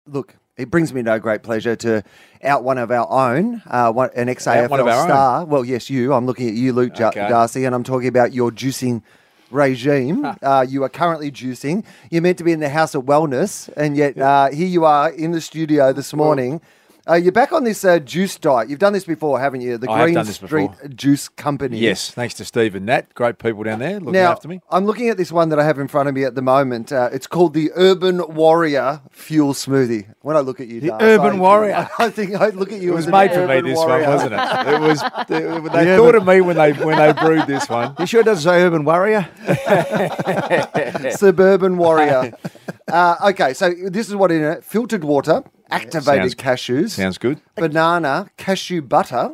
look, it brings me no great pleasure to out one of our own, an ex-AFL one of our star. Well, yes, you. I'm looking at you, Luke Darcy, and I'm talking about your juicing regime. You are currently juicing. You're meant to be in the House of Wellness, and yet here you are in the studio this morning. You're back on this juice diet. You've done this before, haven't you? The Green Street Juice Company. Yes, thanks to Steve and Nat. Great people down there looking after me. I'm looking at this one that I have in front of me at the moment. It's called the Urban Warrior Fuel Smoothie. When I look at you, Darcy, Urban Warrior. I think I look at you. It was made for me, this one, wasn't it? It was. They thought of me when they brewed this one. You sure it doesn't say Urban Warrior? Suburban Warrior. Okay, so this is what in it: filtered water, activated cashews. Sounds good. Banana, cashew butter,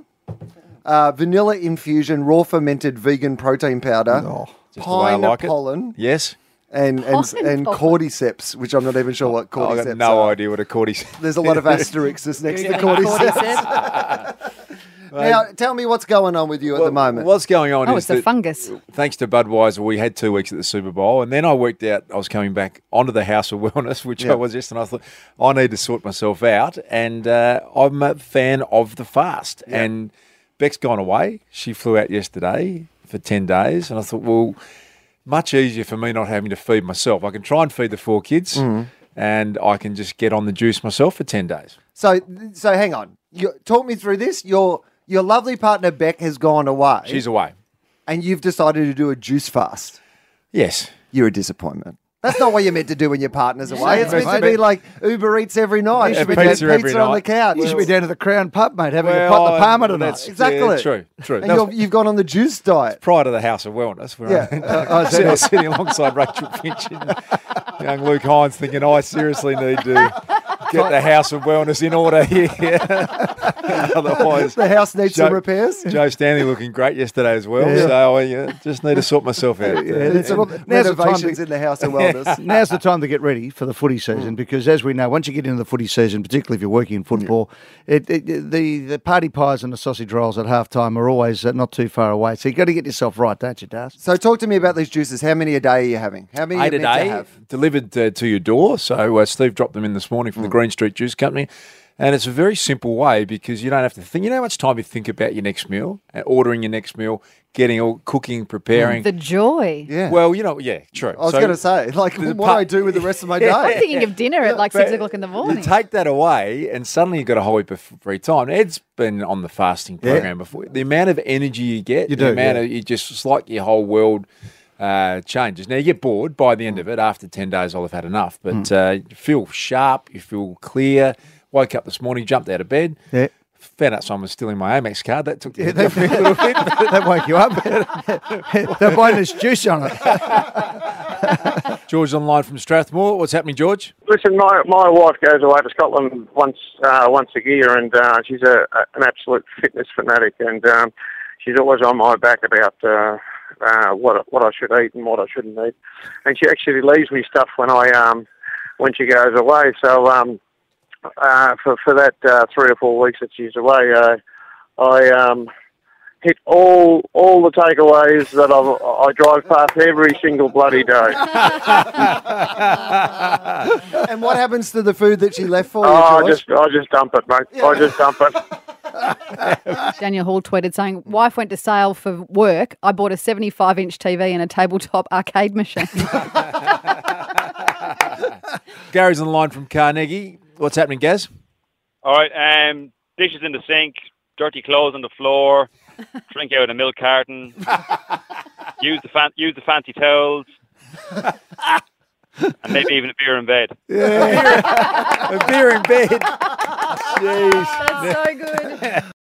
vanilla infusion, raw fermented vegan protein powder, Just the way I pine like it. pollen, Yes. and cordyceps, which I'm not even sure what cordyceps I've got no are. idea what a cordyceps. There's a lot of asterisks next to cordyceps. Now, tell me what's going on with you at the moment. What's going on is it's a that fungus. Thanks to Budweiser, we had 2 weeks at the Super Bowl, and then I worked out I was coming back onto the House of Wellness, which I was yesterday. I thought, I need to sort myself out, and I'm a fan of the fast. Yeah. And Beck's gone away. She flew out yesterday for 10 days, and I thought, well, much easier for me not having to feed myself. I can try and feed the 4 kids, and I can just get on the juice myself for 10 days. So hang on. Talk me through this. Your lovely partner, Beck, has gone away. She's away. And you've decided to do a juice fast. Yes. You're a disappointment. That's not what you're meant to do when your partner's away. It's meant to be like Uber Eats every night. You should be pizza every on the night. couch. You should be down to the Crown Pub, mate, having a pot de Parma tonight. Exactly. Yeah, true. And you've gone on the juice diet. Prior to the House of Wellness, where I'm sitting alongside Rachel Finch and young Luke Hines thinking, I seriously need to get the House of Wellness in order here. Otherwise, the house needs some repairs. Joe Stanley looking great yesterday as well, so I just need to sort myself out. Renovations in the House of Wellness. Now's the time to get ready for the footy season because, as we know, once you get into the footy season, particularly if you're working in football, the party pies and the sausage rolls at halftime are always not too far away. So you've got to get yourself right, don't you, Darcy? So talk to me about these juices. How many a day are you having? How many 8 a day, have? delivered to your door. So Steve dropped them in this morning from the Green Street Juice Company. And it's a very simple way because you don't have to think. You know how much time you think about your next meal and ordering your next meal, getting all cooking, preparing. The joy. Yeah. Well, true. I was going to say, what do I do with the rest of my day? I'm thinking of dinner at like 6 o'clock in the morning. You take that away and suddenly you've got a whole heap of free time. Ed's been on the fasting program before. The amount of energy you get, it's like your whole world changes. Now, you get bored by the end of it. After 10 days, I'll have had enough. But you feel sharp, you feel clear. Woke up this morning, jumped out of bed. Yeah. Found out someone was stealing my Amex card. That took me a little bit. That woke you up. They're buying this juice on it. George online from Strathmore. What's happening, George? Listen, my wife goes away to Scotland once a year, and she's an absolute fitness fanatic, and she's always on my back about what I should eat and what I shouldn't eat. And she actually leaves me stuff when she goes away. So for that 3 or 4 weeks that she's away, I hit all the takeaways that I drive past every single bloody day. And what happens to the food that she left for you, George? I just dump it, mate. Yeah. I just dump it. Daniel Hall tweeted saying, wife went to sale for work. I bought a 75-inch TV and a tabletop arcade machine. Gary's on the line from Carnegie. What's happening, Gaz? All right. Dishes in the sink, dirty clothes on the floor, drink out of a milk carton, use the fancy towels, and maybe even a beer in bed. Yeah, a beer in bed. Jeez. That's so good.